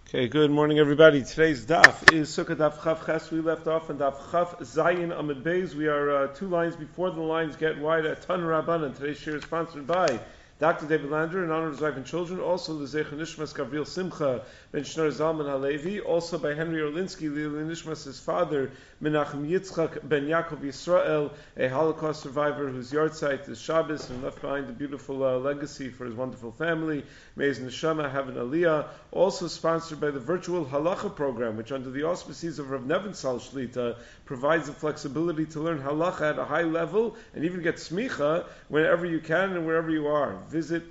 Okay, good morning, everybody. Today's daf is Sukkah Daf Chav Ches. We left off on Daf Chav Zayin Amid Beis. We are two lines before the lines get wide at Tan Rabbanan. Today's shir is sponsored by Dr. David Lander in honor of his wife and children. Also, the Zecher Nishmas Gavril Simcha ben Shneur Zalman Halevi. Also by Henry Orlinsky, Lili Nishmas, his father, Menachem Yitzchak ben Yaakov Yisrael, a Holocaust survivor whose yahrzeit is Shabbos and left behind a beautiful legacy for his wonderful family. May his neshama have an aliyah. Also sponsored by the virtual halacha program, which under the auspices of Rav Nevinsal Shlita provides the flexibility to learn halacha at a high level and even get smicha whenever you can and wherever you are. Visit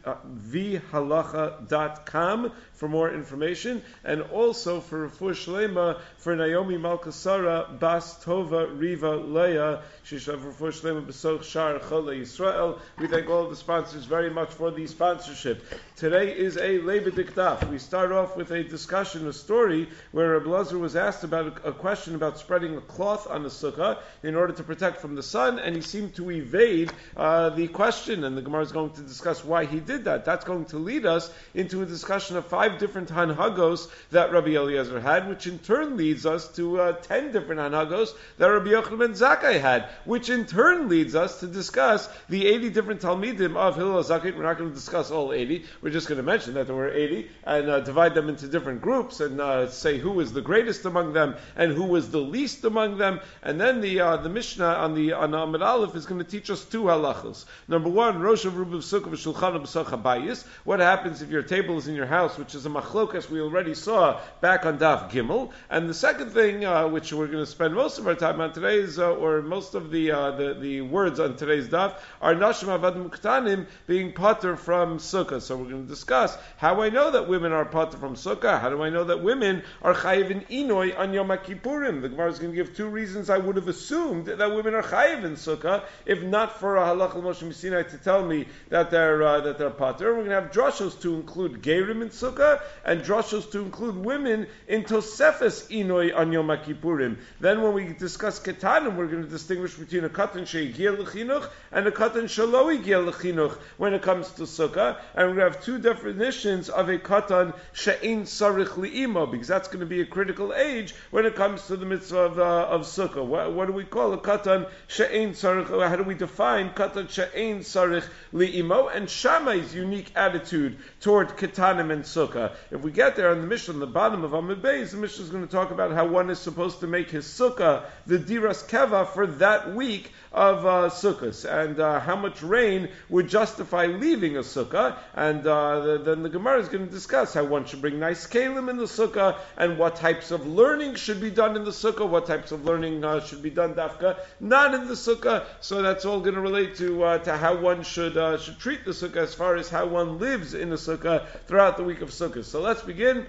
vhalacha.com for more information, and also for Refuah Shlema for Naomi Malkasara Bas Tova Riva Leah Shishav Refuah Shlema B'Soch Shar Chola Yisrael. We thank all of the sponsors very much for the sponsorship. Today is a Leiba Dikdaf. We start off with a discussion, a story where Reb Lazar was asked about a question about spreading a cloth on the sukkah in order to protect from the sun, and he seemed to evade the question, and the Gemara is going to discuss why he did that. That's going to lead us into a discussion of 5 different hanhagos that Rabbi Eliezer had, which in turn leads us to 10 different hanhagos that Rabbi Yochanan ben Zakkai had, which in turn leads us to discuss the 80 different Talmidim of Hillel Zakkai. We're not going to discuss all 80. We're just going to mention that there were 80 and divide them into different groups and say who was the greatest among them and who was the least among them. And then the Mishnah on Amud Aleph is going to teach us 2 halachos. Number 1, Rosh of Rubav Sukkah v'Shulchan b'Soch habayis. What happens if your table is in your house, which is a machlokas we already saw back on Daf Gimel. And the second thing, which we're going to spend most of our time on today's, or most of the words on today's Daf, are Nashim Avadim Ktanim being pater from Sukkah. So we're going to discuss how I know that women are pater from Sukkah. How do I know that women are chayiv in Inoi on Yom Kippurim? The Gemara is going to give 2 reasons I would have assumed that women are chayiv in Sukkah, if not for a halach Moshe Missinai to tell me that they're pater. We're going to have drashos to include gerim in Sukkah and drashos to include women in Tosefes Inoi on Yom Kippurim. Then when we discuss Ketanim, we're going to distinguish between a katan she'egiel l'chinuch and a katan shelo egiel l'chinuch when it comes to Sukkah. And we have 2 definitions of a katan she'ein sarich li'imo, because that's going to be a critical age when it comes to the mitzvah of Sukkah. What do we call a katan she'ein sarich? How do we define katan she'ein sarich li'imo? And Shammai's unique attitude toward ketanim and Sukkah. If we get there on the Mishnah, on the bottom of Amud Beis, the Mishnah is going to talk about how one is supposed to make his Sukkah the diras keva for that week of Sukkot, and how much rain would justify leaving a Sukkah. And then the Gemara is going to discuss how one should bring nice kalim in the Sukkah, and what types of learning should be done in the Sukkah, what types of learning should be done dafka not in the Sukkah. So that's all going to relate to how one should treat the Sukkah as far as how one lives in the Sukkah throughout the week of Sukkot. So let's begin.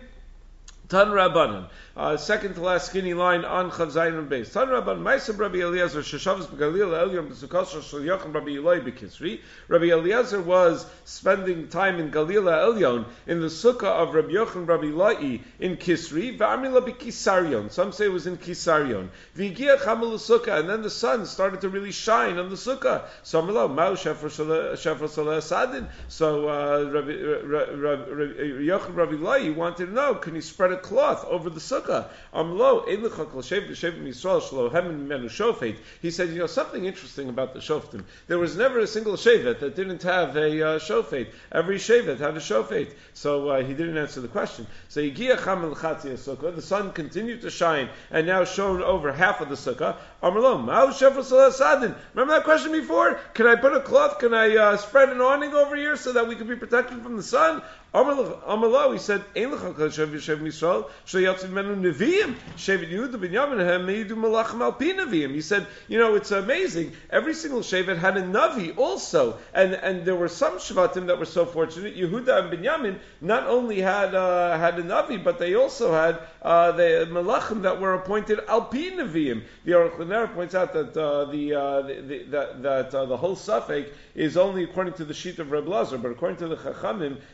Tan Rabbanan, second to last skinny line on Chav Zayin and Beis. Tan Rabbanan, Ma'aseh Rabbi Eliezer, Sheshavas b'Galil Elyon b'Sukkos Shel Yochanan Rabbi Eloi b'Kisri. Rabbi Eliezer was spending time in Galila Elyon in the Sukkah of Rabbi Yochanan Rabbi Eloi in Kisri. V'Amila b'Kisarion. Some say it was in Kisarion. V'Igia Chamel Sukkah, and then the sun started to really shine on the Sukkah. So Amilo Ma'u Shefra Saleh Sadin. So Rabbi Yochanan Rabbi Eloi wanted to know, can he spread a cloth over the sukkah? He said, something interesting about the shoftim. There was never a single shevet that didn't have a shofet. Every shevet had a shofet. So he didn't answer the question. So the sun continued to shine and now shone over half of the sukkah. Remember that question before? Can I put a cloth? Can I spread an awning over here so that we can be protected from the sun? Amalo, he said, he said, it's amazing. Every single Shevet had a Navi also. And there were some Shvatim that were so fortunate. Yehuda and Binyamin not only had a Navi, but they also had the Malachim that were appointed Alpi Neviim. The Aruch LaNer points out that the whole suffix is only according to the sheet of Reb Lazar, but according to the Chachamim, since we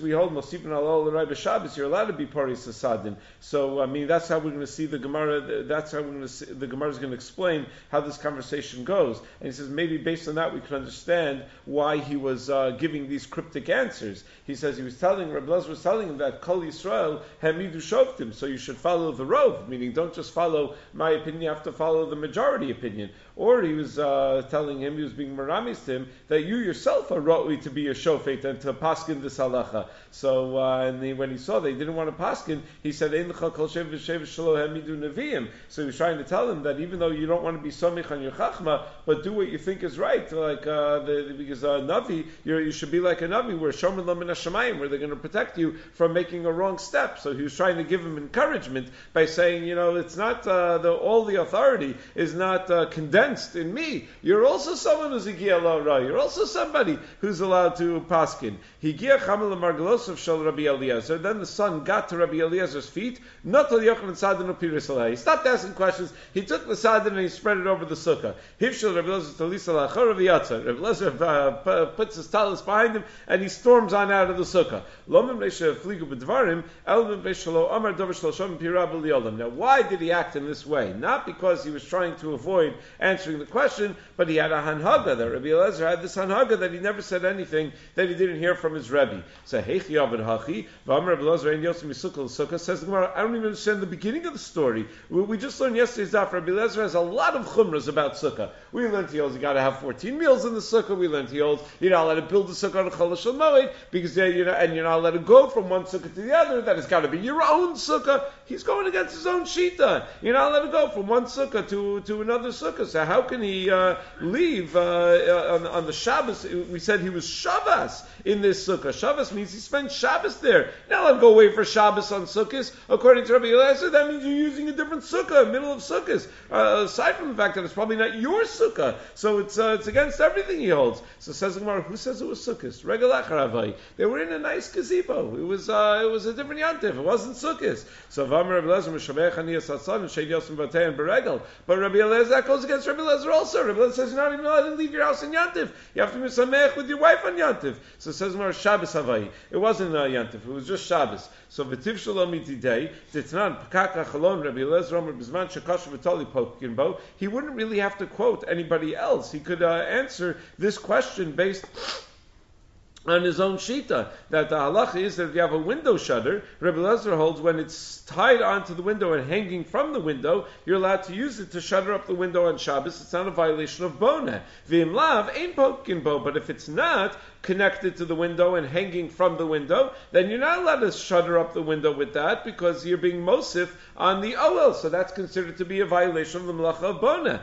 we hold Mosipin Alol L'Rai B'Shabbos, you're allowed to be Paris Sasadin. So, I mean, that's how we're going to see the Gemara, that's how we're going to see, the Gemara is going to explain how this conversation goes. And he says, maybe based on that we can understand why he was giving these cryptic answers. He says he was telling, Rabbi Elazar was telling him that Kol Yisrael Hamidu Shoftim, so you should follow the Rov, meaning don't just follow my opinion, you have to follow the majority opinion. Or he was telling him, he was being meramis to him, that you yourself are rotli to be a shofet and to paskin this halacha. So when he saw they didn't want to paskin, he said, Ein l'cha kol shev v'shev shelo hamidu neviim. So he was trying to tell him that even though you don't want to be somich on your chachma, but do what you think is right, like because navi, you should be like a navi, where shomer lam min hashamayim, where they're going to protect you from making a wrong step. So he was trying to give him encouragement by saying, it's not all the authority is not condensed in me. You're also someone who's a Giya Ra. You're also somebody who's allowed to paskin. He Giya Chamel Margalosov Shal Rabbi Eliezer. Then the son got to Rabbi Eliezer's feet. Not Al Yochanan Sadin Piris Alei. He stopped asking questions. He took the sadin and he spread it over the sukkah. Hivshel Rabbi Eliezer Talisa Lachar Rabbi Yatzer. Rabbi Eliezer puts his talus behind him and he storms on out of the sukkah. Lomim Reisha Fligu B'Dvarim Elvim Reishalo Amar Dover Shlosham Pirab Eliolam. Now, why did he act in this way? Not because he was trying to avoid answering the question, but he had a hanhaga. That Rabbi Eliezer had this hanhaga that he never said anything that he didn't hear from his Rebbe. So Heichi Avad Hachi, V'amar Rabbi Eliezer Ein Yotzim Yisukah L'Sukkah, says the Gemara, I don't even understand the beginning of the story. We just learned yesterday's daf. Rabbi Eliezer has a lot of chumras about sukkah. We learned he holds you got to have 14 meals in the sukkah. We learned he holds you're not allowed to build a sukkah on a Chol Shel Moed because and you're not allowed to go from one sukkah to the other. That has got to be your own sukkah. He's going against his own shita. You're not allowed to go from one sukkah to another sukkah. So how can he leave on the Shabbos? We said he was Shabbos in this sukkah. Shabbos means he spent Shabbos there. Now let him go away for Shabbos on sukkahs. According to Rabbi Eliezer, that means you're using a different sukkah, middle of sukkahs. Aside from the fact that it's probably not your sukkah, so it's against everything he holds. So says the Gemara, who says it was sukkahs? Regalach Ravai. They were in a nice gazebo. It was a different yantiv. It wasn't sukkahs. So Vamar Rabbi Eliezer Mishavech Haniyas Hatsan and Shed Yosim Batei and Beregel. But Rabbi Eliezer, that goes against Rabbi Eliezer also. Rabbi Eliezer says you're not even allowed to leave your house in yantiv. You have to be samech with your wife on yantiv. So it says more Shabbos Havai. It wasn't yantiv. It was just Shabbos. So v'tiv shalom itidei ditnan pakaka chalon Rabbi Eliezer Omer b'zman shekashu v'tali pokin bo. He wouldn't really have to quote anybody else. He could answer this question based on his own shita, that the halacha is that if you have a window shutter, Rabbi Eliezer holds when it's tied onto the window and hanging from the window, you're allowed to use it to shutter up the window on Shabbos. It's not a violation of bona. V'im lav ain't pokin bo, but if it's not connected to the window and hanging from the window, then you're not allowed to shutter up the window with that because you're being mosif on the oel. So that's considered to be a violation of the melacha of bona.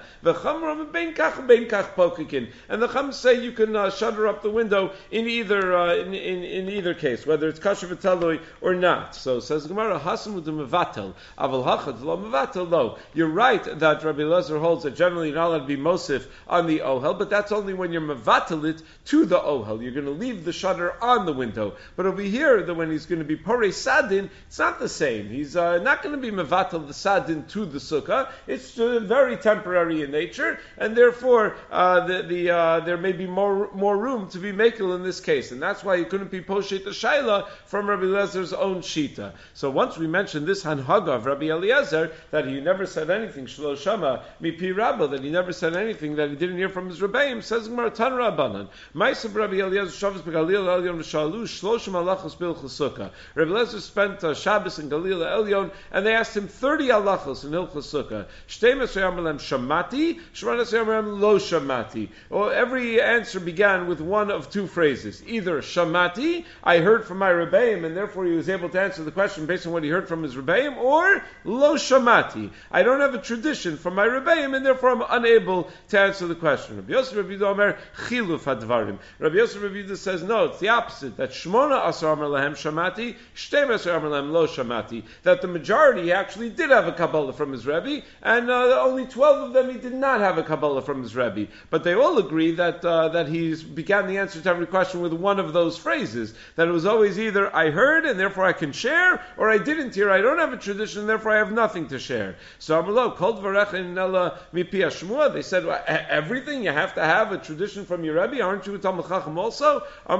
And the Chum say you can shutter up the window in either case, whether it's kasher v'talui or not. So says Gemara, Hasam mevatel, aval hachad lo mevatel lo. You're right that Rabbi Eliezer holds that generally you're not allowed to be mosif on the ohel, but that's only when you're mevatel it to the ohel. You're going to leave the shutter on the window. But over here, that when he's going to be porei sadin, it's not the same. He's not going to be mevatel the sadin to the sukkah. It's very temporary in nature, and therefore there may be more room to be mekel in this case, and that's why he couldn't be poshet the shaila from Rabbi Eliezer's own shita. So once we mentioned this hanhaga of Rabbi Eliezer, that he never said anything shlo shama mipi rabba, that he never said anything that he didn't hear from his rebbeim, says Gemara Tan Rabbanan Ma'asav Rabbi Eliezer Shabbos beGalil Elyon v'shalu shloshim halachos bilchus sukkah. Rabbi Eliezer spent Shabbos in Galil Elyon, and they asked him 30 halachos in hilchos sukkah. Shtei Mesrayim Amalem shamati, Shemana Mesrayim lo shamati. Well, every answer began with one of two phrases: either shamati, I heard from my rebbeim, and therefore he was able to answer the question based on what he heard from his rebbeim, or lo shamati, I don't have a tradition from my rebbeim, and therefore I'm unable to answer the question. Rabbi Yosef Rabbi Yehuda Omer chiluf hadvarim. Rabbi Yosef Rabbi Yehuda says no, it's the opposite. That shmona asar amar lahem shamati, shtei asar amar lahem lo shamati. That the majority actually did have a Kabbalah from his Rebbe, and only 12 of them he did not have a Kabbalah from his Rebbe. But they all agree that he began the answer to every question with one of those phrases. That it was always either I heard and therefore I can share, or I didn't hear, I don't have a tradition, and therefore I have nothing to share. So Amalo, Kol Dvarech in Mipi Hashmua, they said, well, everything you have to have a tradition from your Rebbe, aren't you a Talmud Chacham also? also?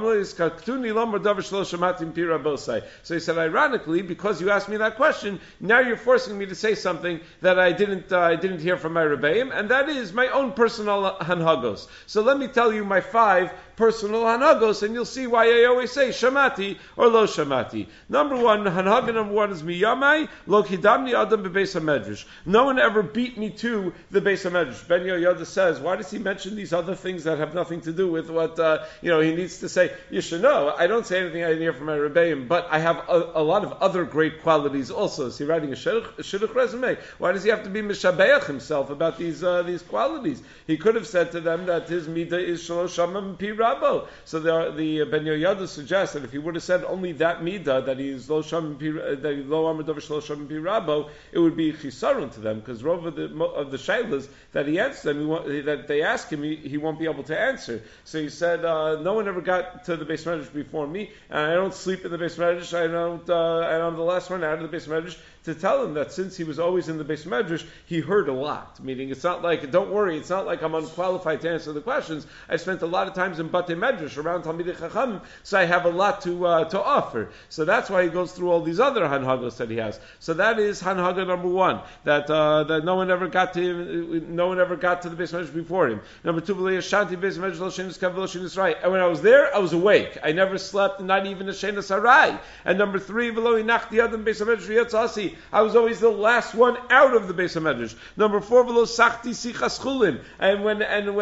So he said, ironically, because you asked me that question, now you're forcing me to say something that I didn't hear from my Rebbeim, and that is my own personal hanhagos. So let me tell you my 5 personal hanhagos, and you'll see why I always say shamati or lo shamati. Number 1, hanhaga number 1 is miyamai lo kidamni adam bebeis hamedrash. No one ever beat me to the Beis Hamedrash. Ben Yehoyada says, why does he mention these other things that have nothing to do with what he needs to say? You should know, I don't say anything I didn't hear from my Rebbeim, but I have a lot of other great qualities also. Is he writing a shidduch resume? Why does he have to be mishabeach himself about these qualities? He could have said to them that his midah is shalosh shamam pi rabo. So the Ben Yehoyada suggests that if he would have said only that midah, that he is lo shamam that he lo amar davar shalosh shamam pi rabo, it would be chisarun to them, because Rov of the shaylas that he answers them, that they ask him, he won't be able to answer. So he said, no one ever got to the Beis Medrash before me, and I don't sleep in the Beis Medrash. And I'm the last one out of the Beis Medrash to tell him that since he was always in the Beis Medrash, he heard a lot. Meaning, it's not like, don't worry, it's not like I'm unqualified to answer the questions. I spent a lot of times in Batei Medrash around Talmidei Chacham, so I have a lot to offer. So that's why he goes through all these other hanhagos that he has. So that is hanhaga number 1, that no one ever got to him, no one ever got to the Beis Medrash before him. Number 2, Shanti Beis Medrash lo shenis kav lo shenis rai. And when I was there, I was awake. I never slept, not even a shenis harai. And number 3, v'lo inachti adam Beis Medrash v'yatzasi. I was always the last one out of the Beis Hamedrash. Number 4, v'lo sachti sichas chulin. And when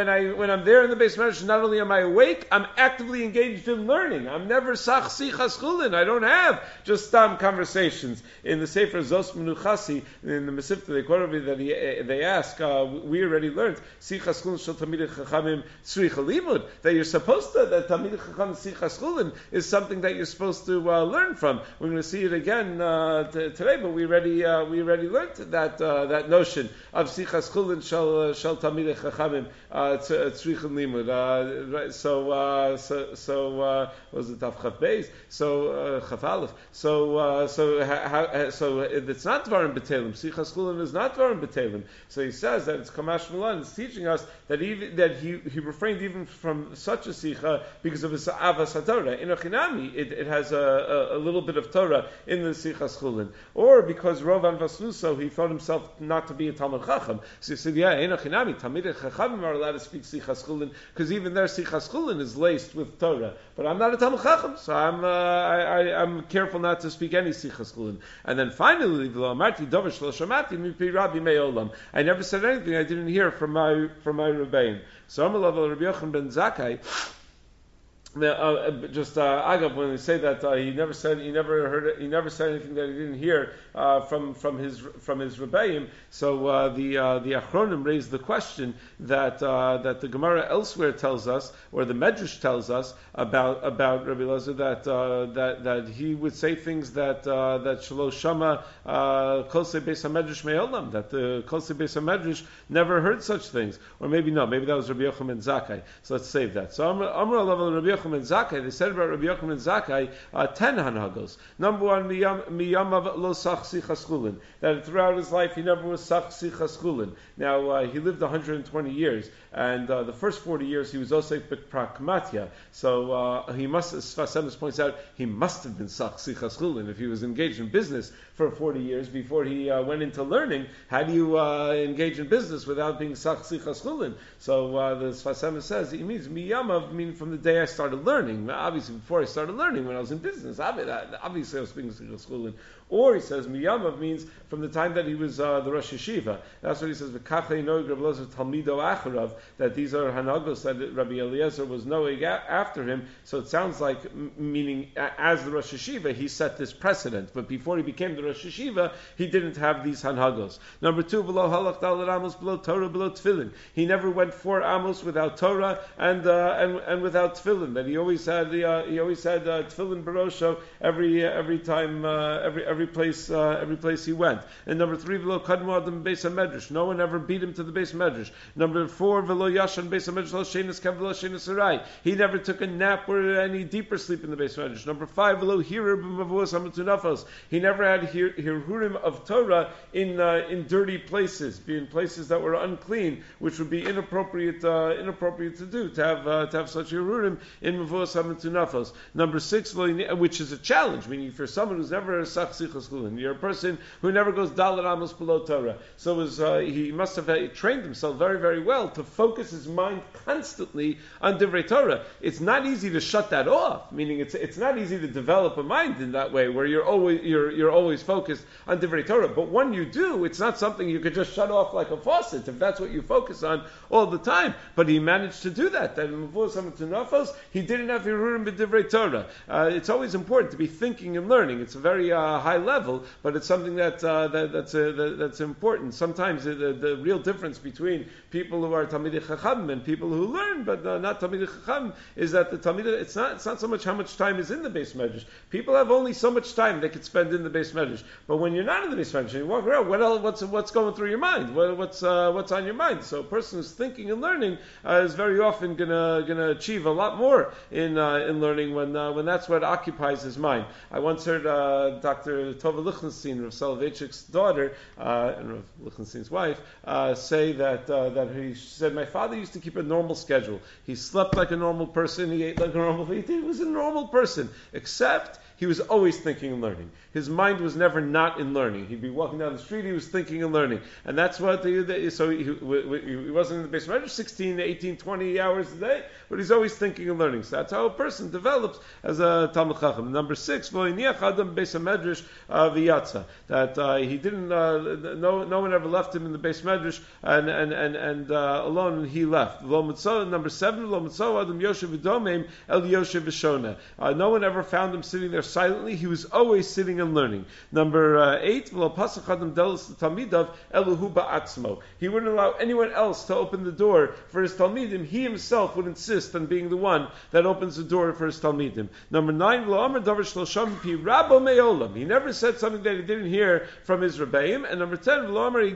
I'm there in the Beis Hamedrash, not only am I awake, I'm actively engaged in learning. I'm never sach sichas chulin. I don't have just conversations. In the Sefer Zos Menuchasi, in the Mesivta, they quote that they ask, we already learned sichas chulin shel tamidei chachamim tzricha limud, that you're supposed to, that tamidei chachamim sichas chulin is something that you're supposed to learn from. We're going to see it again today, but we already learned that notion of sichas chulin shel tamidei chachamim tzricha limud. Right? So was it Tav Chav Beis? So Chav Aleph. So it's not Dvarim B'Telim. Sichas chulin is not Dvarim B'Telim. So he says that it's Kamash Milan. It's teaching us that he refrained even from such a sicha because of his avas haTorah. In Ochinami, it has a little bit of Torah in the sichas chulin, or because Rovan Vasnuso, he thought himself not to be a Talmud Chacham. So he said, yeah, in Ochinami, Talmidei Chachamim are allowed to speak sichas chulin because even their sichas chulin is laced with Torah. But I'm not a Talmud Chacham, so I'm careful not to speak any sichas chulin. And then finally, I never said anything I didn't hear from my Rebbeim. So Amar Rabbi Yochanan ben Zakkai. Agav, when they say that he never said anything that he didn't hear from his Rebbeim. So the Achronim raised the question that the Gemara elsewhere tells us, or the Medrash tells us about Rabbi Elazar, that he would say things that Shelo Shama Kosei Beis Hamedrash Me'olam, that the Kosei Beis Hamedrash never heard such things, or maybe that was Rabbi Yochanan ben Zakkai. So let's save that. So Amar Alav Rabbi Yochanan ben Zakkai, they said about Rabbi Yochanan ben Zakkai 10 hanhagos. Number 1, miyamav lo sach sichas chulin, that throughout his life he never was sach sichas chulin. Now he lived 120 years, and the first 40 years he was osek b'prakmatya. So he must, as Sfas Emes points out, he must have been sach sichas chulin if he was engaged in business for 40 years before he went into learning. How do you engage in business without being sach sichas chulin? So the Sfas Emes says it means miyamav, mean from the day I started learning. Obviously, before I started learning, when I was in business, obviously I was speaking sichas chulin. Or he says miyamav means from the time that he was the Rosh Yeshiva. That's what he says. V'kachay noig Rabbi Elazar talmido acharav, that these are hanagos that Rabbi Eliezer was noig after him. So it sounds like meaning as the Rosh Yeshiva he set this precedent, but before he became the Rosh Yeshiva he didn't have these hanagos. Number 2, below halach dalet amos, below Torah, below tefillin. He never went 4 amos without Torah and without tefillin. That he always had tefillin barosho every time every every place he went. And number 3, v'lo kadmu adam beis hamedrash. No one ever beat him to the beis medrash. Number 4, v'lo yashan beis hamedrash lo shenis kav v'lo shenis arai. He never took a nap or any deeper sleep in the beis medrash. Number 5, v'lo hirer b'mavuas hamatunafos. He never had hirurim of Torah in dirty places, in places that were unclean, which would be inappropriate to do, to have such hirurim in mavuas hamatunafos. Number 6, which is a challenge, meaning if you're someone who's never a sachsichas chulin, you're a person who never goes dalet amos below Torah. So he must have trained himself very, very well to focus his mind constantly on divrei Torah. It's not easy to shut that off, meaning it's not easy to develop a mind in that way where you're always focused on divrei Torah. But when you do, it's not something you could just shut off like a faucet if that's what you focus on all the time. But he managed to do that. That in Mavus HaMatunafos, he didn't have hirurim b'divrei Torah. It's always important to be thinking and learning. It's a very high level, but it's something that's important. Sometimes the real difference between people who are Talmidei Chacham and people who learn, but not Talmidei Chacham, is that the Talmidei, it's not so much how much time is in the Beis Medrash. People have only so much time they could spend in the Beis Medrash. But when you're not in the Beis Medrash, you walk around, what's going through your mind? What's on your mind? So a person who's thinking and learning is very often gonna achieve a lot more in learning when that's what occupies his mind. I once heard Dr. Tova Lichtenstein, Rav Soloveitchik's daughter, and Rav Lichtenstein's wife, say that he said, my father used to keep a normal schedule. He slept like a normal person, he ate like a normal person, he was a normal person, except he was always thinking and learning. His mind was never not in learning. He'd be walking down the street, he was thinking and learning. And that's what, so he wasn't in the Beis Medrash 16, 18, 20 hours a day, but he's always thinking and learning. So that's how a person develops as a Talmid Chacham. Number 6, v'loiniach adam Beis HaMedrash v'yatza. That he didn't, no one ever left him in the Beis Medrash, and alone, and he left. Number 7, v'lo mitzo adam yoshev v'domim el yoshev v'shona. No one ever found him sitting there silently. He was always sitting and learning. Number 8, he wouldn't allow anyone else to open the door for his talmidim. He himself would insist on being the one that opens the door for his talmidim. Number 9, he never said something that he didn't hear from his rebbeim. And number 10,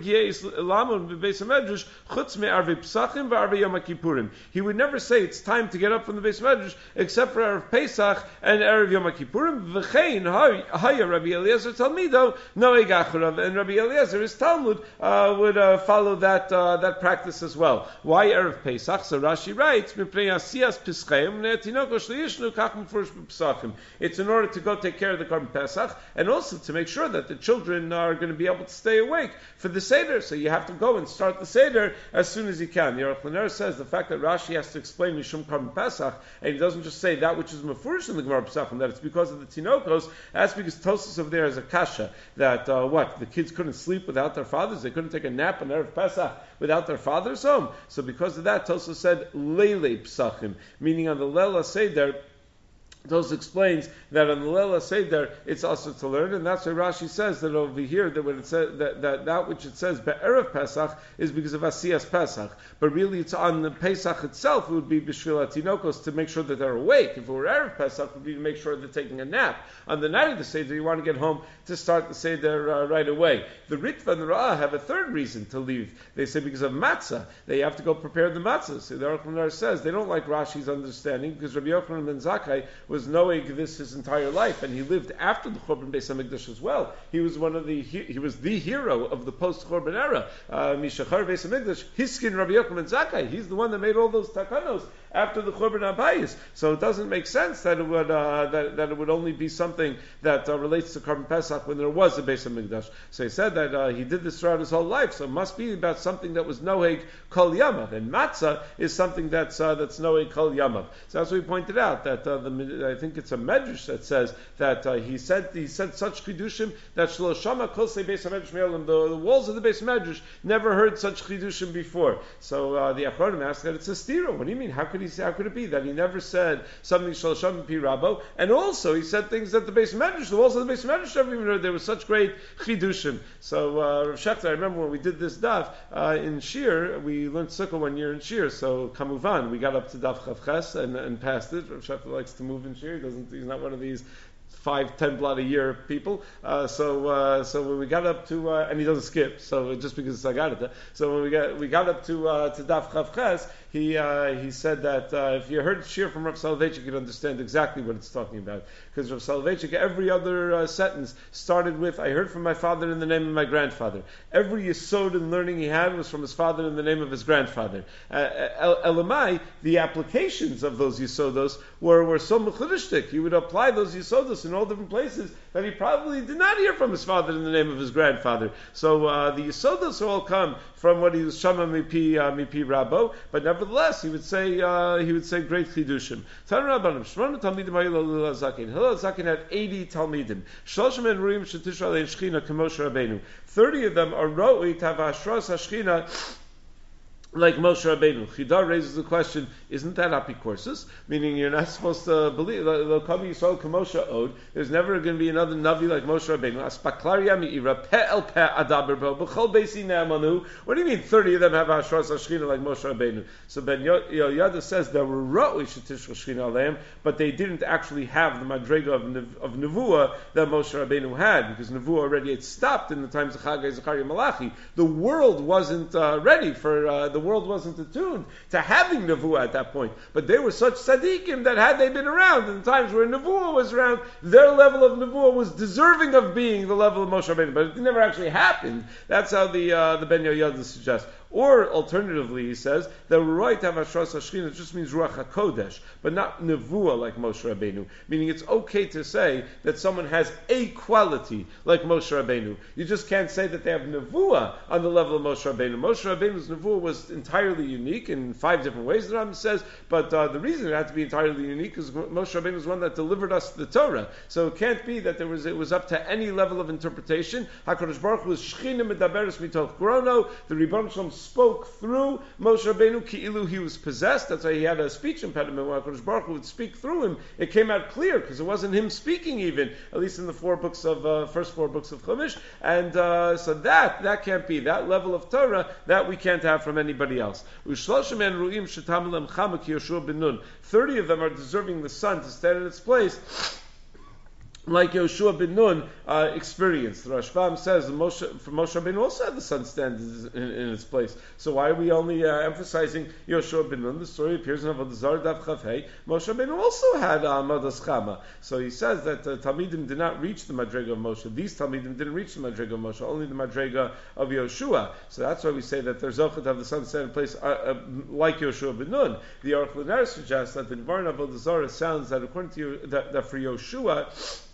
he would never say it's time to get up from the Beis Medrash except for Erev Pesach and Erev Yom Kippurim. V'chein haya Rabbi Eliezer Talmido noeg acharav, and Rabbi Eliezer, his Talmud, would follow that practice as well. Why Erev Pesach? So Rashi writes, it's in order to go take care of the Korban Pesach, and also to make sure that the children are going to be able to stay awake for the Seder. So you have to go and start the Seder as soon as you can. The Aruch LaNer says the fact that Rashi has to explain Mishum Korban Pesach, and he doesn't just say that which is mafurish in the Gemara Pesachim, that it's because of the Tinokos. That's because Tosas over there is a kasha that the kids couldn't sleep without their fathers, they couldn't take a nap on Erev Pesach without their father's home. So because of that, Tosas said Leilei Pesachim, meaning on the Leila Seder. Those explains that on the Leila Seder it's also to learn, and that's why Rashi says that over here that when it says that which it says be'erev Pesach is because of Asiyas Pesach, but really it's on the Pesach itself. It would be b'shvil hatinokos to make sure that they're awake. If it were erev Pesach, it would be to make sure they're taking a nap. On the night of the Seder, you want to get home to start the Seder right away. The Ritva and the Ra'ah have a third reason to leave. They say because of matzah, they have to go prepare the matzah. So the Aruch LaNer says they don't like Rashi's understanding because Rabbi Yochanan ben Zakkai was knowing this his entire life, and he lived after the Churban Beis Hamikdash as well. He was he was the hero of the post-Churban era. Mishachar Beis Hamikdash, Hiskin Rabbi Yochanan ben Zakkai. He's the one that made all those takanos after the Churban Abayis. So it doesn't make sense that it would that it would only be something that relates to Korban Pesach when there was a Beis Hamikdash. So he said that he did this throughout his whole life. So it must be about something that was noheg kol yamav, and matzah is something that's noheg kol yamav. So that's what we pointed out that I think it's a medrash that says that he said such chidushim that shloshama kol sei Beis Hamedrash me'olam, the walls of the Beis Medrash never heard such chidushim before. So the Achronim asked that it's a stira. What do you mean? How could it be that he never said something shloshama pi rabo? And also he said things that the Beis Medrash, the walls of the Beis Medrash never even heard. There was such great chidushim. So Rav Shechter, I remember when we did this daf in Shir, we learned Sukkah 1 year in Shir. So kamuvan, we got up to daf Chavches and passed it. Rav Shechter likes to move in Shir. He's not one of these 5-10 blot a year people. So when we got up to and he doesn't skip, so just because it's Agarata. So when we got up to Daf Chav Ches, he said that if you heard Shir from Rav Soloveitchik, you'd understand exactly what it's talking about. Because Rav Soloveitchik, every other sentence started with, I heard from my father in the name of my grandfather. Every yesod and learning he had was from his father in the name of his grandfather. Elamai, the applications of those yesodos were so mechudishtik. He would apply those yesodos in all different places that he probably did not hear from his father in the name of his grandfather. So the yesodos all come from what he was shama mipi rabo, but nevertheless he would say great chidushim. Tan Rabbanim Shmona Talmidim Hillel Zaken. Hillel Zaken had 80 Talmidim. Shloshim and Ruim Shetishra Lein Shechina K'Moshe Rabbeinu. 30 of them are ro'i tav hashras hashchina like Moshe Rabbeinu. Chidar raises the question, isn't that apikorsis? Meaning you're not supposed to believe, L'Kam Yisrael K'Moshe Od, there's never going to be another Navi like Moshe Rabbeinu. Aspaklaria mi'ira, pe el pe adaber bo, b'chol beisi ne'amanu. What do you mean 30 of them have Hashras HaShechina like Moshe Rabbeinu? So Ben Yoyada says there were Ra'ui Shetish HaShechina Aleim, but they didn't actually have the Madrega of Nevuah that Moshe Rabbeinu had, because Nevuah already had stopped in the times of Chagai, Zechariah, Malachi. The world wasn't ready for, the world wasn't attuned to having Nevuah at that point. But they were such tzaddikim that had they been around in the times where Nevuah was around, their level of Nevuah was deserving of being the level of Moshe Rabbeinu. But it never actually happened. That's how the Ben Yoyada suggests. Or alternatively, he says that Ruach Tav Hashras Hashchina just means Ruach HaKodesh, but not Nevuah like Moshe Rabbeinu. Meaning it's okay to say that someone has a quality like Moshe Rabbeinu. You just can't say that they have Nevuah on the level of Moshe Rabbeinu. Moshe Rabbeinu's Nevuah was entirely unique in 5 different ways, the Rambam says, but the reason it had to be entirely unique is Moshe Rabbeinu was one that delivered us the Torah. So it can't be that it was up to any level of interpretation. HaKadosh Baruch Hu was Shechina Medaberes Mitoch Grono, the Rebbeinu Shalom spoke through Moshe Rabbeinu ki'ilu he was possessed. That's why he had a speech impediment. When HaKadosh Baruch Hu would speak through him, it came out clear because it wasn't him speaking even, at least in the first 4 books of Chumash. And so that can't be. That level of Torah, that we can't have from anybody else. 30 of them are deserving the sun to stand in its place, like Yoshua ben Nun experienced. The Rashbam says Moshe Rabbeinu also had the sun stand in its place. So why are we only emphasizing Yoshua ben Nun? The story appears in Avodah Zarah Daf Chav Hei. Moshe Rabbeinu also had Madas Chama. So he says that Talmidim did not reach the Madrega of Moshe. These Talmidim didn't reach the Madrega of Moshe, only the Madrega of Yoshua. So that's why we say that there's Zochah to have the sun stand in place like Yoshua ben Nun. The Aruch LaNer suggests that the Gemara in Avodah Zarah sounds that according to you, that for Yoshua,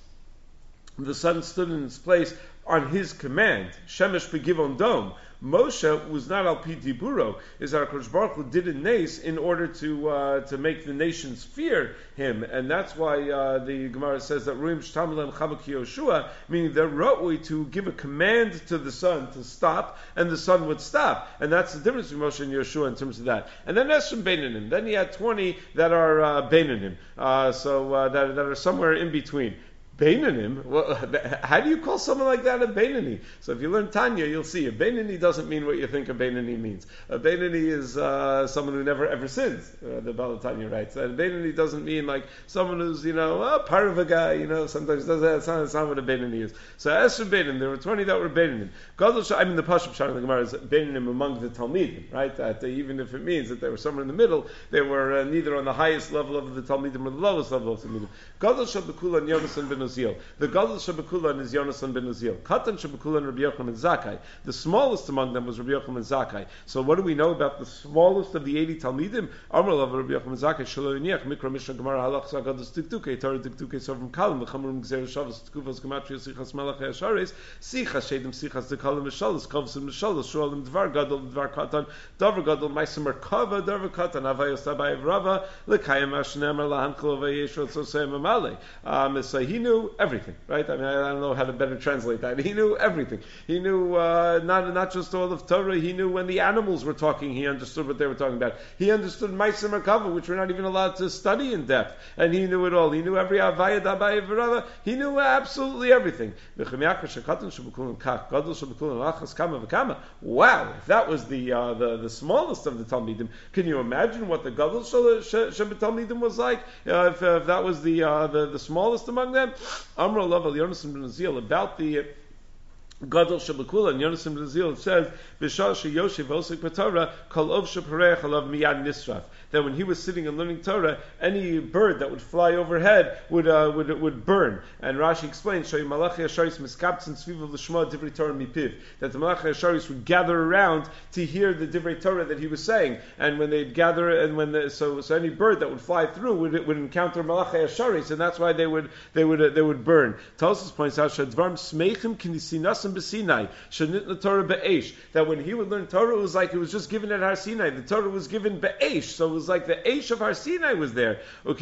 the sun stood in its place on his command. Shemesh begivon dom. Moshe was not al pi diburo. Is our HaKadosh Baruch Hu did a nace in order to make the nations fear him, and that's why the Gemara says that ruim shtamalem chavak Yoshua, meaning they're ra'ui to give a command to the sun to stop, and the sun would stop, and that's the difference between Moshe and Yoshua in terms of that. And then that's from Beinanim. Then he had 20 that are Beinanim, that are somewhere in between. Beinanim? Well, how do you call someone like that a Beinani? So if you learn Tanya, you'll see a Beinani doesn't mean what you think a Beinani means. A Beinani is someone who never ever sins. The Balatanya writes that. A Beinani doesn't mean like someone who's part of a guy. Sometimes that's not what a Beinani is. So as for Beinanim, there were 20 that were Beinanim. The Pashup Shana the Gemara is Beinanim among the Talmidim, right? That even if it means that they were somewhere in the middle, they were neither on the highest level of the Talmidim or the lowest level of the Talmidim. Gadol Shabakula and Yonasan ben Uziel. The Gadol Shabakula is Yonasan ben Uziel. Katan Shabakula and Rabbi Yochanan ben Zakkai. The smallest among them was Rabbi Yochanan ben Zakkai. So what do we know about the smallest of the 80 Talmidim? Amar of Rabbi Yochanan ben Zakkai Shelo Yiniach Mikra Mishnah Gemara Halach Gadol Tiktuke Torah Tiktuke Sovim Kalim V'Chamurim Gzeir Shavas Tkuvas Gematria Sichas Melach Yasharis Sichas Shedim Sichas Dekalim Mishalos Kovsim Mishalos Shualim Dvar Gadol Dvar Katan Davar Gadol Maisim Merkava Davar Katan Avayos Abayev Rava Lekayim Ashnemer Lahankol Vayeshot Sosei Mamale. So he knew everything, right? I don't know how to better translate that. He knew everything. He knew not just all of Torah. He knew when the animals were talking, he understood what they were talking about. He understood Maisim Merkava, which we're not even allowed to study in depth, and he knew it all. He knew every Avaya Dabayev Rava. He knew absolutely everything. Wow, if that was the smallest of the Talmidim, can you imagine what the Gadol Talmidim was like? If that was the smallest among them, Amr Alav al Yonasan ben Azil, about the Gadol Shabakula, and Yonasan ben Azil, it says, B'shah sheyoshev osik b'Torah, kol ov shepareach alav miyad nisraf. That when he was sitting and learning Torah, any bird that would fly overhead would burn. And Rashi explains, Shoy Malachi Asharis miskabtzin tzviv l'shma divrei Torah mipiv, that the Malachi Asharis would gather around to hear the divrei Torah that he was saying. And when they'd gather, and so any bird that would fly through would encounter Malachi Asharis, and that's why they would burn. Tosfos points out, Shadvarim smeichim kinisinasim b'Sinai, shenitna Torah be'esh, that when he would learn Torah, it was like it was just given at Har Sinai. The Torah was given be'esh, so it was like the Eish of Har Sinai was there. That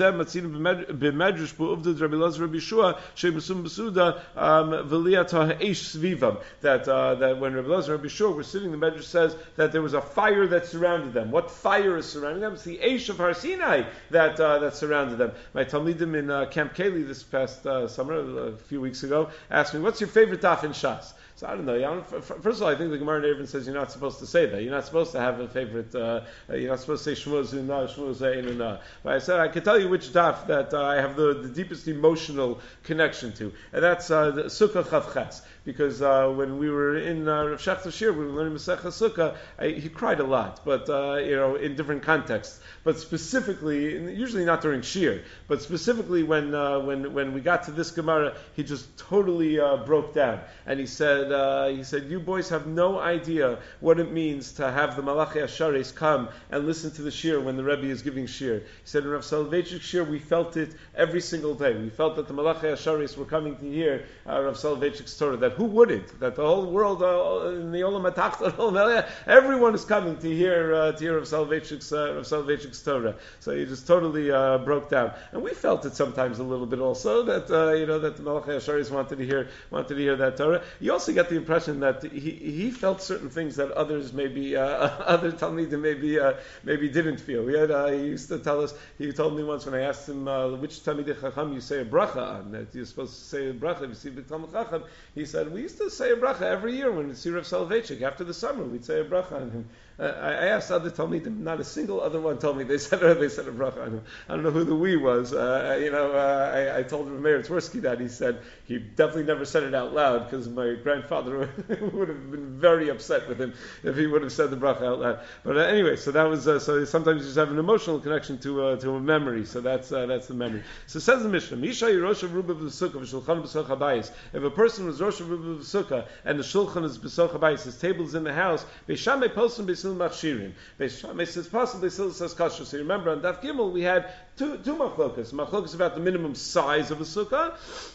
when Rabbi Elazar and Rabbi Shua were sitting, the Medrash says that there was a fire that surrounded them. What fire is surrounding them? It's the Eish of Har Sinai that surrounded them. My Talmidim in Camp Kaylee this past summer, a few weeks ago, asked me, "What's your favorite daf in Shas?" So I don't know. First of all, I think the Gemara in Eruvin says you're not supposed to say that. You're not supposed to have a favorite. You're not supposed to say Shmuel Zuna, Shmuel Zainuna. But I said I could tell you which daf that I have the deepest emotional connection to, and that's the Sukkah Chavches. Because when we were in Rav Shachtar Shir, we were learning Masechah Sukkah, he cried a lot, but in different contexts. But specifically, usually not during Shir, but specifically when we got to this Gemara, he just totally broke down, and he said, "You boys have no idea what it means to have the Malachi Asharis come and listen to the Shir when the Rebbe is giving Shir." He said, "In Rav Soloveitchik's Shir, we felt it every single day. We felt that the Malachi Asharis were coming to hear Rav Soloveitchik's Torah. That who wouldn't? That the whole world in the Olam HaTachton, everyone is coming to hear Rav Soloveitchik's Torah." So he just totally broke down, and we felt it sometimes a little bit also that that the Malachi Asharis wanted to hear that Torah. You also get the impression that he felt certain things that others maybe other Talmidim maybe didn't feel. He used to tell us. He told me once when I asked him which Talmidei Chacham you say a bracha on, that you're supposed to say a bracha if you see the Talmid Chacham. He said, we used to say a bracha every year when we see Rav Soloveitchik. After the summer, we'd say a bracha on him. I asked other Talmidim, not a single other one told me they said a bracha on him. I don't know who the we was. I told Rav Meir Twersky that. He said he definitely never said it out loud because my grandfather would have been very upset with him if he would have said the bracha out loud. But anyway, so that was so sometimes you just have an emotional connection to a memory. So that's the memory. So says the Mishnah, Misha Rosh of Ruba B'Sukkah v'Shulchan B'Soch HaBayis. If a person was Rosh of Ruba B'Sukkah and the Shulchan is B'Soch HaBayis, his table is in the house, Beishamei Posim Beisil Machshirim. Beishamei says possibly Beisil says Kasher. So you remember on Daf Gimel we had two machlokas. Machlokas about the minimum size of a sukkah,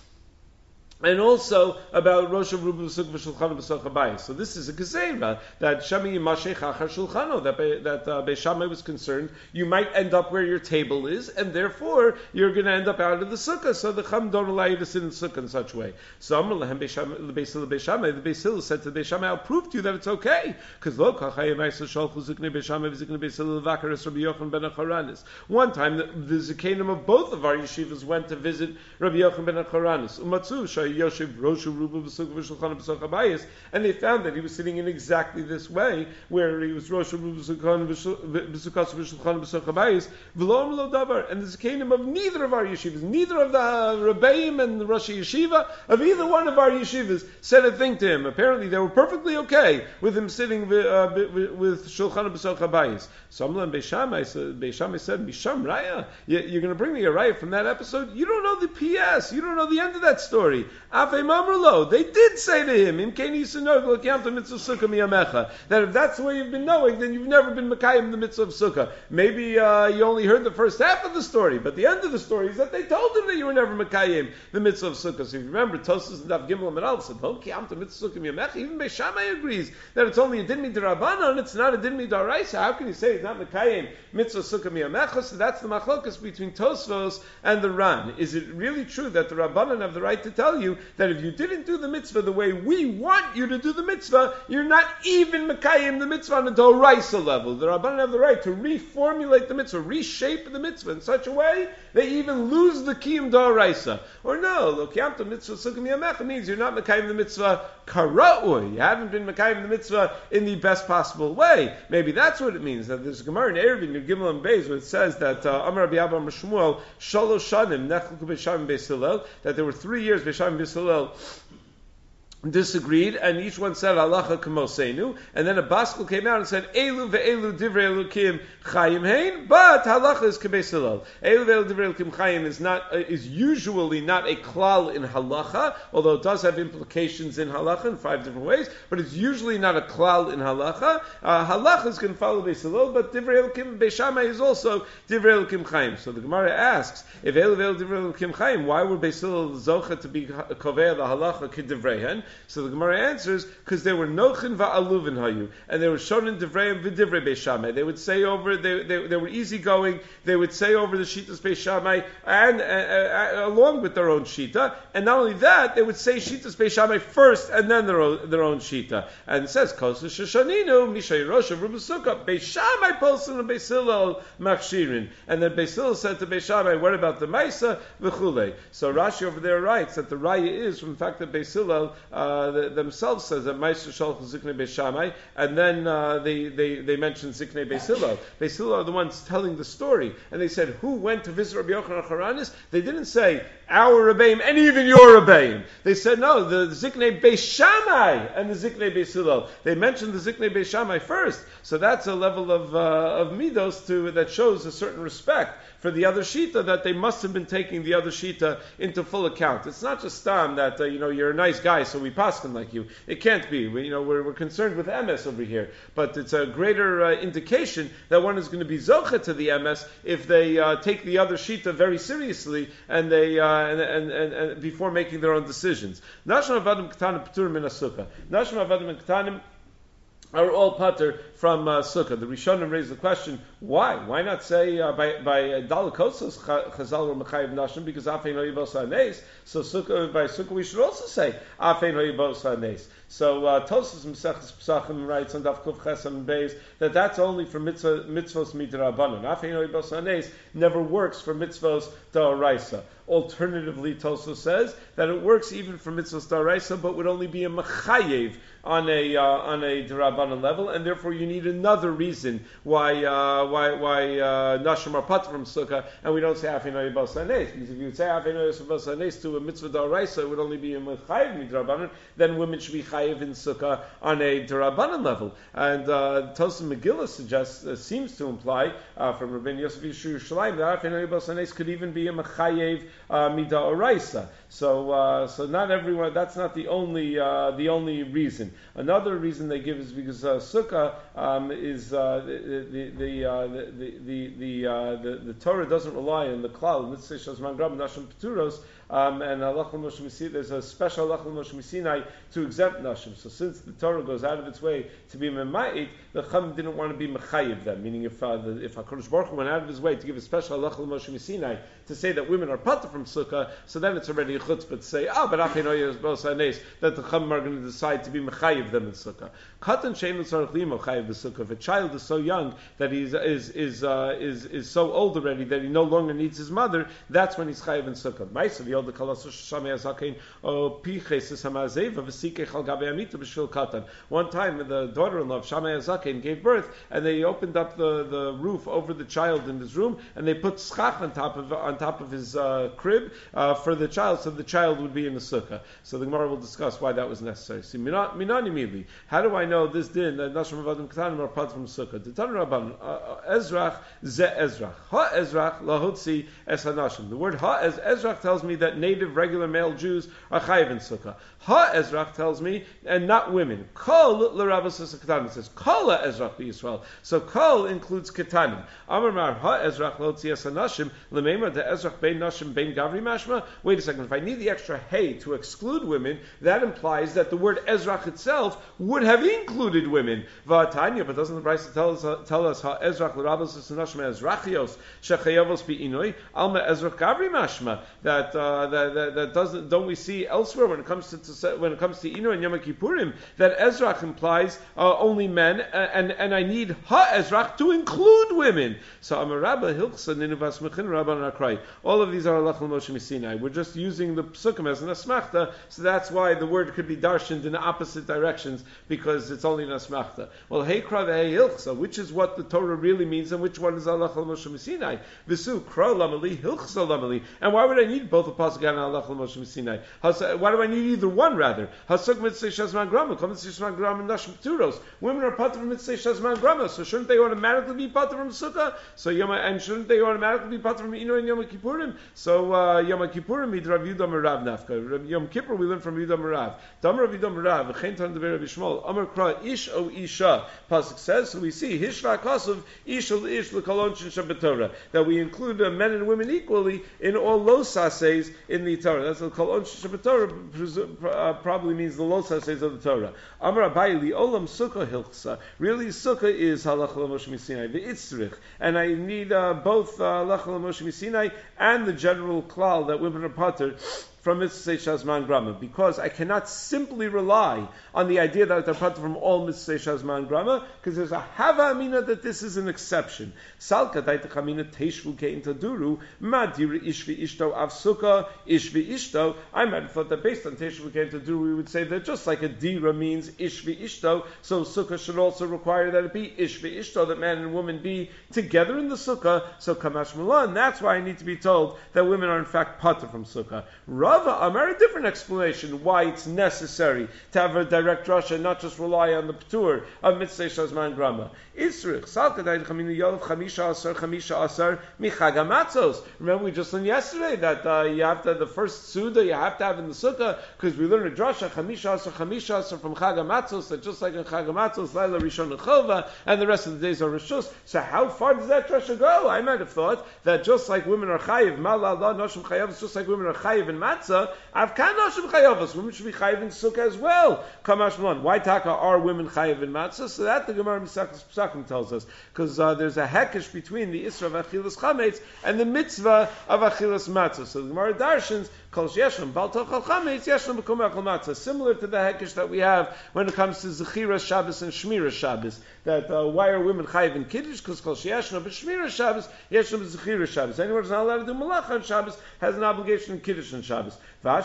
and also about Rosh Ruba B'Sukkah v'Shulchan B'Soch HaBayis. So this is a gezeira that Shami Yimashech Achar Shulchano, that Beis Shammai was concerned you might end up where your table is, and therefore you're going to end up out of the sukkah. So the Chum don't allow you to sit in the sukkah in such a way. So Amar Lehem the Beis Hillel said to the Beis Shammai, I'll prove to you that it's okay, because lo kachayim Yisrael sholchu ziknei Beis Shammai v'ziknei Beis Hillel v'akaris Rabbi Yochanan ben Acharanis. One time the zikanim of both of our yeshivas went to visit Rabbi Yochanan ben Acharanis. Umatzu Yoshev Rosh Ruba B'Sukkah v'Shulchan B'Soch HaBayis, and they found that he was sitting in exactly this way, where he was Rosh Ruba B'Sukkah v'Shulchan B'Soch HaBayis, v'lo amar lo davar, and the zikanim of neither of our yeshivas, neither of the Rebbeim and the Rosh Yeshiva, of either one of our yeshivas, said a thing to him. Apparently they were perfectly okay with him sitting with Shulchan B'Soch HaBayis. So Amar Beis Shammai said, Misham Raya, you're going to bring me a raya from that episode? You don't know the PS, you don't know the end of that story. They did say to him, that if that's the way you've been knowing, then you've never been Mekayim the mitzvah of Sukkah. Maybe you only heard the first half of the story, but the end of the story is that they told him that you were never Mekayim the mitzvah of Sukkah. So if you remember, Tosfos and Daf Gimel and Aleph said, even Beis Shammai agrees that it's only a din midrabanan, it's not a din midaraisa. How can you say it's not Mekayim mitzvah Sukkah miyamecha? So that's the machlokas between Tosfos and the Ran. Is it really true that the Rabbanan have the right to tell you you that if you didn't do the mitzvah the way we want you to do the mitzvah, you're not even Mekayim the mitzvah on a Doraisa level. The Rabbanan have the right to reformulate the mitzvah, reshape the mitzvah in such a way they even lose the Kiyum Doraisa. Or no, Lo Kiyamta Mitzvah Sukkah Miyamecha means you're not Mekayim the mitzvah Kara'ui. You haven't been Mekayim the mitzvah in the best possible way. Maybe that's what it means. That there's a Gemara in Eruvin, in Gimel and Beis, where it says that Amar Rabbi Abba Shmuel Shalosh Shanim Nechluku Beisham Beis Hillel, that there were 3 years Beisham Beis Hillel disagreed, and each one said halacha k'mosenu, and then a baskel came out and said elu ve'elu divrei elukim chayim hein, but halacha is k'beis hillel. Elu ve'elu divrei elukim chayim is usually not a klal in halacha, although it does have implications in halacha in 5 different ways, but it's usually not a klal in halacha. Halacha is going to follow beis hillel, but divrei elukim beis shammai is also divrei elukim chayim. So the Gemara asks, if elu ve'elu divrei elukim chayim, why were beis hillel zocha to be kovei the halacha k'divrei? So the Gemara answers, because they were nochin va'aluvin hayu, and they were shown in divrei v'divrei beis shammai. They would say over, they were easygoing, they would say over the shitas beis shammai, and along with their own shita, and not only that, they would say shitas beis shammai first, and then their own shita. And it says, kosu sheshaninu, mishay roshav rubasukah, beis shammai polsin and beis hillel machshirin. And then beis hillel said to beis shammai, what about the maisa v'chulei? So Rashi over there writes that the raya is from the fact that beis hillel themselves says that Ma'aser Shalach Ziknei Beis Shammai, and then they mention Ziknei Beis Hillel. Beis Hillel are the ones telling the story, and they said, who went to visit Rabbi Yochanan Haranis? They didn't say, our Rebbeim, and even your Rebbeim. They said, no, the Ziknei Beis Shammai and the Ziknei Beis Hillel. They mentioned the Ziknei Beis Shammai first. So that's a level of midos that shows a certain respect for the other shita, that they must have been taking the other shita into full account. It's not just stam that you're a nice guy, so we paskin like you. It can't be. We're concerned with MS over here, but it's a greater indication that one is going to be zocha to the MS if they take the other shita very seriously and they and before making their own decisions. Nashim avadim ketanim p'turim min hasukah. Nashim avadim and ketanim are all pater from Sukkah. The Rishonim raised the question, why? Why not say by Dalakosas Chazal or Mechayiv Nashim, because Afein Hoyibos HaNeis. So by Sukkah we should also say Afein Hoyibos HaNeis. So Tosas Mesechus Pesachim writes on Daf Kuf Chesam Beis that that's only for mitzvos midrabanan. Afein Hoyibos HaNeis never works for mitzvos d'oraisa. Alternatively, Tosas says that it works even for mitzvos d'oraisa, but would only be a mechayev on a d'Rabbanan level, and therefore you need another reason why nashim are pat from sukkah, and we don't say afein hoyibos hanes. Because if you would say afein hoyibos hanes to a mitzvah d'oraisa, it would only be a mechayev midrabanan. Then women should be chayev in sukkah on a d'Rabbanan level. And Tosas Megillah seems to imply from Rabbeinu Yosef Yerushalayim that afein hoyibos hanes could even be a mechayev mid'oraisa. So not everyone. That's not the only reason. Another reason they give is because sukkah is the Torah doesn't rely on the klal. Mitzvah shazman grab nashim p'turos. And there's a special halach l'Moshe Sinai to exempt nashim. So since the Torah goes out of its way to be mema'it, the Chum didn't want to be mechayiv them. Meaning, if HaKadosh Baruch Hu went out of his way to give a special halach l'Moshe Sinai to say that women are patur from sukkah, so then it's already a chutzpah to say, but that the Chum are going to decide to be mechayiv them in sukkah. Katan sheinu tzarich limo chayiv b'sukkah. If a child is so young that he is so old already that he no longer needs his mother, that's when he's chayiv in sukkah. One time the daughter-in-law of Shammai HaZaken gave birth, and they opened up the roof over the child in his room, and they put schach on top of his crib for the child, so the child would be in the sukkah. So the Gemara will discuss why that was necessary. See, minan immediately. How do I know this din that nashim avadim ketanim are part from sukkah? The Tanur Rabban Ezrach ze Ezrach ha Ezrach lahutzi es hanashim. The word ha as Ezrach tells me that native regular male Jews are chayiv in sukkah. Ha Ezrach tells me, and not women. Kol l'ravos ketanim. It says kol Ezrach b'Yisrael. So kol includes ketanim. Amar mar ha Ezrach lahutzi es hanashim l'meimar de Ezrach bein nashim bein gavri mashma. Wait a second. If I need the extra hey to exclude women, that implies that the word Ezrach itself would have included women. V'atanya, but doesn't the Brisa tell us how Ezrach l'rabos v'sanashim Ezrachios shechayavos bi'inoi alma Ezrach gavri mashma that doesn't, don't we see elsewhere when it comes to Inoi and Yom Kippurim that Ezrach implies only men, and I need ha Ezrach to include women. So Amar Rabba Hilchsa Ninuvas Mechin Rabban Akrai. All of these are Alach Moshe Misinai. We're just using the psukim as an asmachta, so that's why the word could be darshaned in opposite directions, because it's only an asmachta. Well, Heikra ve'Hei Hilchsa, which is what the Torah really means, and which one is Alach Moshe Misinai? Visu Kra Lamali Hilchsa Lamali. And why would I need both a pasuk and Alach Moshe Misinai? Why do I need either one rather? Hasuk Mitzvah Shazman Grama, Kom Mitzvah Shazman Grama, Nashim Turos. Women are part of Mitzvah Shazman Grama, so shouldn't they automatically be part from Sukkah? So and shouldn't they automatically be part from Ino and Yom Kippurim? So Yom Kippurim mid Rav Yudah Merav Nafka. Yom Kippur we learn from Yudah Merav. Dam Rav Yudah Merav. V'chein Tan Dever Rav Yishmael. Amar Kra Ish O Isha. Pasuk says, so we see Hishra Kasav Ish O Ish L'Kolon Shin Shabbatorah, that we include men and women equally in all los saseis in the Torah. That's the Kolon Shin Shabbatorah probably means the los saseis of the Torah. Amar Abayi Li Olam Sukkah Hilchsa. Really, Sukkah is Halach Moshe Misinai, the Itzrich, and I need both Halach Moshe Misinai and the general klal that women are pater from Mitzvah Shazman Grama, because I cannot simply rely on the idea that they're part from all Mitzvah Shazman Grama, because there's a Hava Amina that this is an exception. Salka Daita Amina Teishvu Kein Taduru, Madira Ishvi Ishto Avsuka, Ishvi Ishto. I might have thought that based on Teishvu Kein Taduru, we would say that just like a Dira means Ishvi Ishto, so Sukkah should also require that it be Ishvi Ishto, that man and woman be together in the Sukkah, so Kamash Milan. That's why I need to be told that women are in fact pater from Sukkah. Rava Amar, a different explanation why it's necessary to have a direct drasha and not just rely on the ptur of Mitzvah Shazman Grama. Isrich, Salkadai Chaminu Yolav Chamisha Asar Michag HaMatzos. Remember we just learned yesterday that you have to, the first Suda you have to have in the Sukkah, because we learned a drasha Chamisha Asar from Chag HaMatzos, that just like in Chag HaMatzos, Laila Rishon and Chova, and the rest of the days are Rishus. So how far does that drasha go? I might have thought that just like women are Chayiv, Malala Noshim Chayav, just like women are Chayiv in Matzah, Avkan Noshim Chayavos, women should be Chayiv in Sukkah as well. Kamash Malon. Why taka are women Chayiv in Matzah? So that the Gemara Misakos Psakim tells us, because there's a hekesh between the Isra of Achilas Chametz and the mitzvah of Achilas Matzah. So the Gemara darshans Kol Sheyeshlam Bal Tochal Chametz Yeshlam B'Kum Echel Matzah, similar to the hekesh that we have when it comes to Zechira Shabbos and Shmira Shabbos. That why are women Chayiv in Kiddush? Because Kol Sheyeshlam B'Shmira Shabbos Yeshlam B'Zechira Shabbos. Anyone who's not allowed to do Malach on Shabbos has an obligation in Kiddush on Shabbos. Now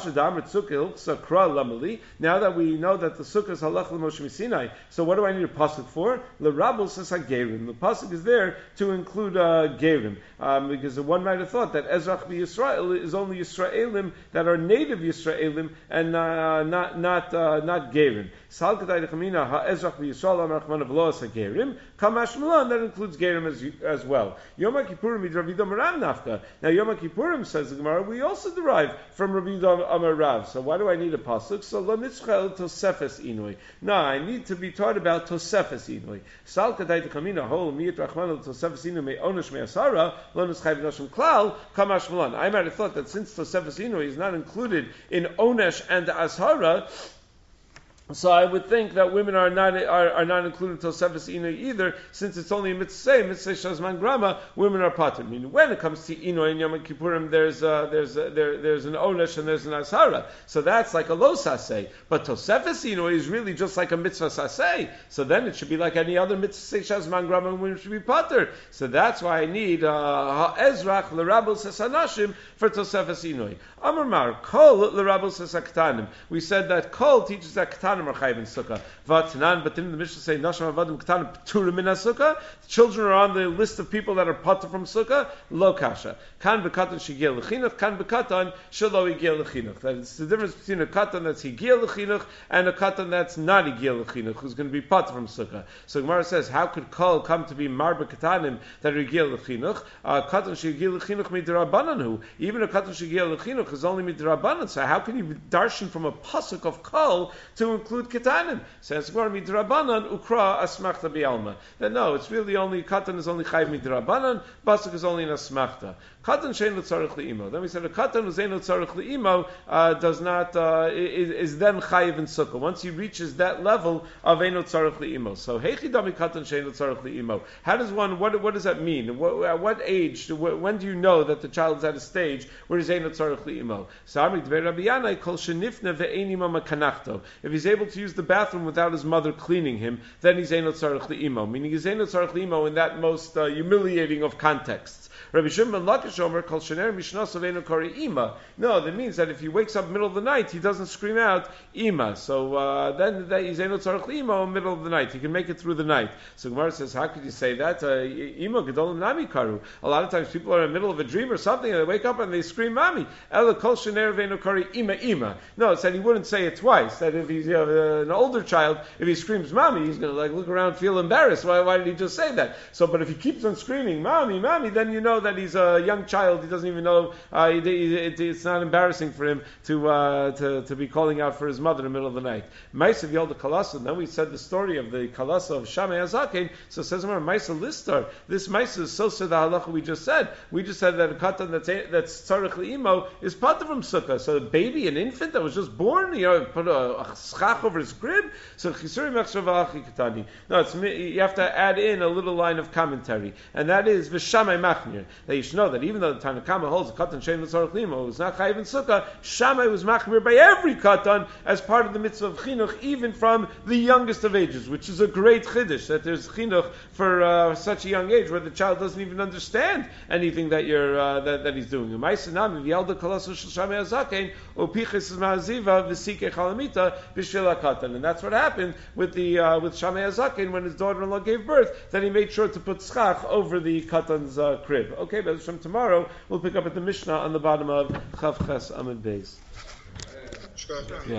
that we know that the sukkah is halach l'Moshe Misinai, so what do I need a pasuk for? L'Rabos says hagerim. The pasuk is there to include gerim, because one might have thought that Ezrach b'Yisrael is only Yisraelim that are native Yisraelim and not gerim. Salkadai dechamina ha'Ezrach b'Yisrael amrachman avlos hagerim kamash milan, that includes gerim as well. Yom Kippurim midravidah Merav nafka. Now Yom Kippurim, says the Gemara, we also derive from Rabbi Amar Rav. So why do I need a pasuk? So lo nitzchel tosefes inui. No, I need to be taught about tosefes inui. Sal kadai tekamina hol miyat rachman tosefes inui me onush me asara lo nitzchayv noshim klal kamash malan. I might have thought that since tosefes inui is not included in onesh and asara, so I would think that women are not included in Tosefes Ino either, since it's only a mitzvah Shazman Grama, women are pater. I mean, when it comes to Ino and Yom Kippurim, there's an Onesh and there's an Ashara. So that's like a lo saseh. But Tosefes Ino is really just like a mitzvah saseh. So then it should be like any other mitzvah Shazman Grama, and women should be pater. So that's why I need Ezrach l'Rabos Hasanashim for Tosefes Ino. Amar Mar Kol l'Rabos Hasaktanim. We said that Kol teaches that Ktanim are chayiv in sukkah. V'atanan, but didn't the Mishnah say Nashim Avadim Ktanim Pturim min sukkah? Children are on the list of people that are patur from sukkah. Lo kasha. Kan bekatan shigiel lechinuch. Kan bekatan shelo higiel lechinuch. That's the difference between a katan that's higiel lechinuch and a katan that's not higiel lechinuch, who's going to be patur from sukkah. So Gemara says, how could kol come to be marba katanim that are higiel lechinuch? Katan shigiel lechinuch midrabananu. Even a katan shigiel lechinuch is only midrabanan. So how can you darshan from a pasuk of kol to include include ketanim. Says Gemara midrabanan ukra asmachta bialma. Then no, it's really only katan is only chayv midrabanan, basuk is only an asmachta. Katan shein l'tzarich li'imo. Then we said a katan who's ein l'tzarich li'imo does not is then chayiv in sukkah. Once he reaches that level of ein l'tzarich li'imo. So heichi dami katan shein l'tzarich li'imo. How does one? What does that mean? At what age? When do you know that the child is at a stage where he's ein l'tzarich li'imo? So Amri dvei Rabbi Yanai kol shenifne ve'eini mama kanachto. If he's able to use the bathroom without his mother cleaning him, then he's ein l'tzarich li'imo. Meaning he's ein l'tzarich li'imo in that most humiliating of contexts. Rabbi Shimon Lakish Omer kol shener mishnas aveinu kari ima. No, that means that if he wakes up middle of the night, he doesn't scream out ima. So then he's ein l'tzarich li'imo in the middle of the night. He can make it through the night. So Gemara says, how could you say that? Ima gedolim nami karu. A lot of times people are in the middle of a dream or something, and they wake up and they scream mami. Ela kol shener aveinu kari ima. No, it said he wouldn't say it twice. That if he's an older child, if he screams mami, he's going to look around, feel embarrassed. Why did he just say that? So, but if he keeps on screaming mami, then you know that he's a young child. He doesn't even know. It's not embarrassing for him to be calling out for his mother in the middle of the night. Ma'asav Yalda Kalasa. And then we said the story of the Kalasa of Shammai Azaken. So it says Ma'asav Listar. This Ma'asav is so the halacha we just said. We just said that a katan that's tzarich li'imo is part from sukkah. So a baby, an infant that was just born, put a schach over his crib. So chisuri mechshavah katani. No, you have to add in a little line of commentary, and that is v'shamai machmir. That you should know that even though the Tanakama holds a katan shein l'tzarich li'imo was not chayiv in sukkah, Shammai was machmir by every katan as part of the mitzvah of chinuch, even from the youngest of ages, which is a great chiddush that there's chinuch for such a young age where the child doesn't even understand anything that you're that he's doing. And that's what happened with with Shammai Azaken when his daughter-in-law gave birth. That he made sure to put schach over the katan's crib. Okay, but from tomorrow we'll pick up at the Mishnah on the bottom of Chav Ches Amud Beis.